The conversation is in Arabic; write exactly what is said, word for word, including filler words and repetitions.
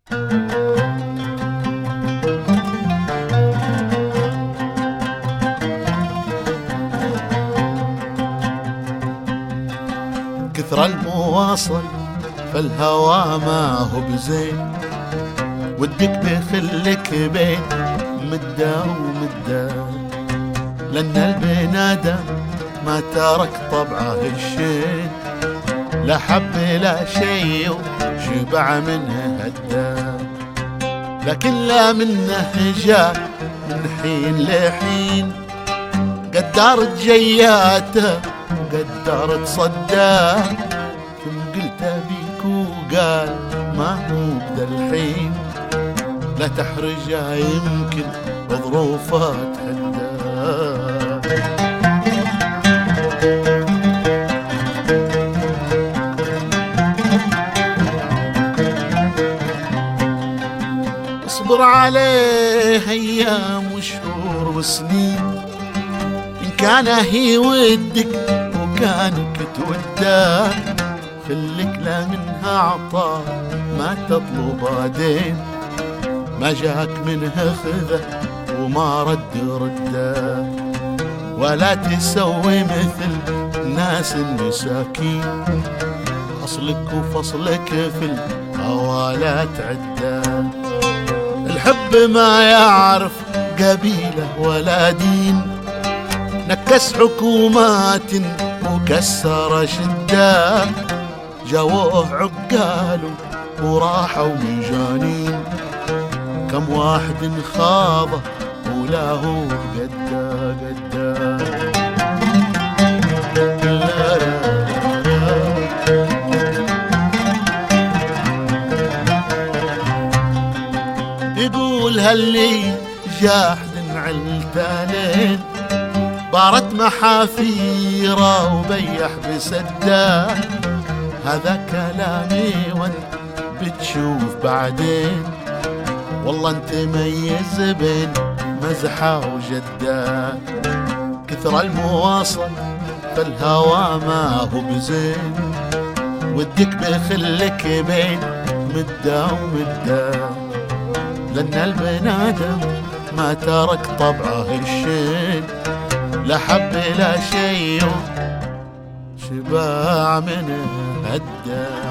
كثر المواصل فالهوى ما هو بزين، ودك بخلك بين مدة ومدة، لأن البنادم ما ترك طبعه الشين، لا حب لا شي وشبع منه هدا، لكن لا منه جاء من حين لحين، قدرت جياته قدرت صداه، ثم قلت بيك وقال ما هو بدا الحين، لا تحرجه يمكن بظروفه تهداه. اصبر عليه ايام وشهور وسنين، ان كان هي ودك وكانك توداه، خلك لا منها عطاء ما تطلب دين، ما جاك منها خذه وما رد رده، ولا تسوي مثل الناس المساكين، أصلك وفصلك في الهوى لا تعده، الحب ما يعرف قبيلة ولا دين، نكس حكومات وكسر شده، جوه عقاله وراحوا مجانين، كم واحد خاضه ولا هو قدا قدا. يقول هاللي جاحد علتالين، بارت محافيره وبيح بسده، هذا كلامي وانت بتشوف بعدين، والله انت ميز بين مزحة وجدة، كثر المواصل فالهوى ما هو بزين، ودك بخلك بين مدة ومدة، لأن البنادم ما ترك طبعه الشين، لا حب لا شي شبع منه هدا.